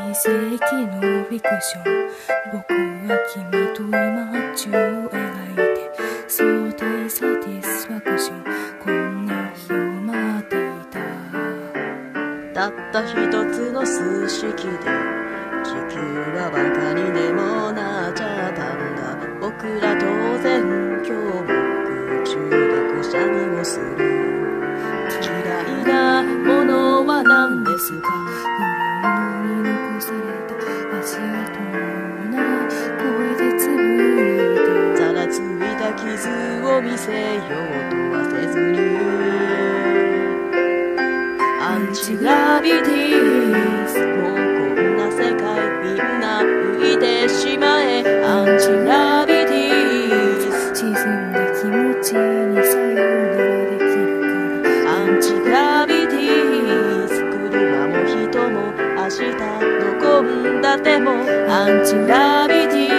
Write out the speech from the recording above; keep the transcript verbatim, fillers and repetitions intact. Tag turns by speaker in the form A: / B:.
A: 世紀のフィクション、僕は君と今宙を描いて相対サティスファクション、こんな日を待っていた。
B: たった一つの数式で地球はバカにでもなっちゃったんだ。僕ら当然今日も空中でくしゃみをする。嫌いなものは何ですか？
A: 古いのに残された足跡のような声でつぶやいた。
B: ざらついた傷を見せようとはせずに、アンチグラビティス、もうこんな世界みんな浮いてしまえ。アンチグラビティス、
A: 沈んだ気持ちにさよならできるから。
B: アンチグラビティス、車も人も明日どこんだってもアンチグラビティ